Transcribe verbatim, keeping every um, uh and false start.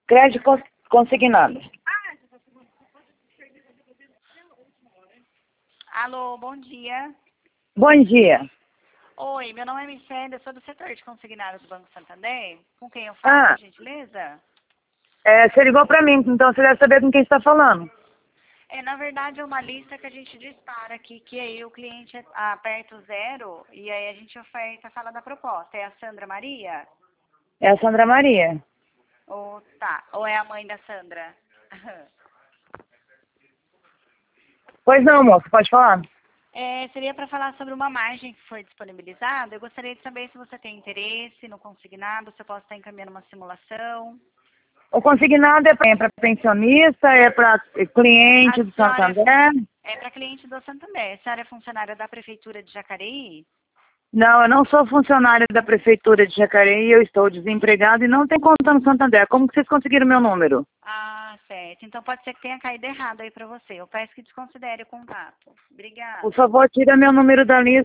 Crédito cons- consignado. Alô, bom dia. Bom dia. Oi, meu nome é Michelle, eu sou do setor de consignado do Banco Santander. Com quem eu falo, Ah, por gentileza? é, você ligou pra mim, então você deve saber com quem está falando. É, na verdade, é uma lista que a gente dispara aqui, que aí o cliente aperta o zero e aí a gente oferta, fala da proposta. É a Sandra Maria? É a Sandra Maria. Ou tá, ou é a mãe da Sandra? Pois não, moço, pode falar. É, seria para falar sobre uma margem que foi disponibilizada. Eu gostaria de saber se você tem interesse no consignado, se eu posso estar encaminhando uma simulação. O consignado é para pensionista, é para A cliente do senhora Santander? é para cliente do Santander. A senhora é funcionária da Prefeitura de Jacareí? Não, eu não sou funcionária da Prefeitura de Jacareí, eu estou desempregado e não tenho conta no Santander. Como que vocês conseguiram meu número? Ah, certo. Então pode ser que tenha caído errado aí para você. Eu peço que desconsidere o contato. Por Obrigada. favor, tira meu número da lista.